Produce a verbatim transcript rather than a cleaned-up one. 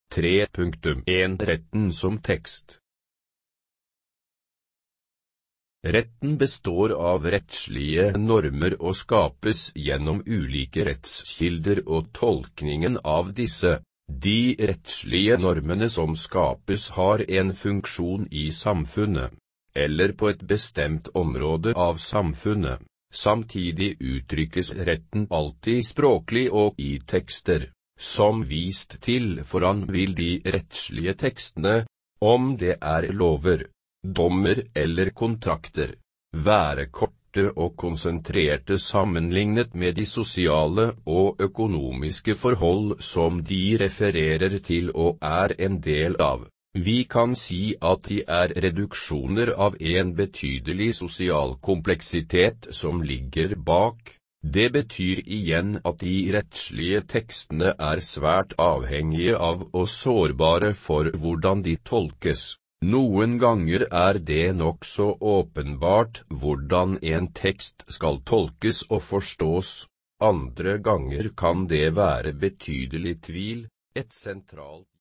tre punktum en Retten som tekst. Retten består av rettslige normer og skapes gjennom ulike rettskilder og tolkningen av disse. De rettslige normene som skapes har en funksjon i samfunnet, eller på et bestemt område av samfunnet. Samtidig uttrykkes retten alltid språklig og i tekster. Som vist til foran vil de rettslige tekstene, om det er lover, dommer eller kontrakter, være korte og konsentrerte sammenlignet med de sosiale og økonomiske forhold som de refererer til og er en del av. Vi kan si at de er reduksjoner av en betydelig sosial kompleksitet som ligger bak. Det betyr igjen at de rettslige tekstene er svært avhengige av og sårbare for hvordan de tolkes. Noen ganger er det nokså åpenbart hvordan en tekst skal tolkes og forstås. Andre ganger kan det være betydelig tvil. Et sentralt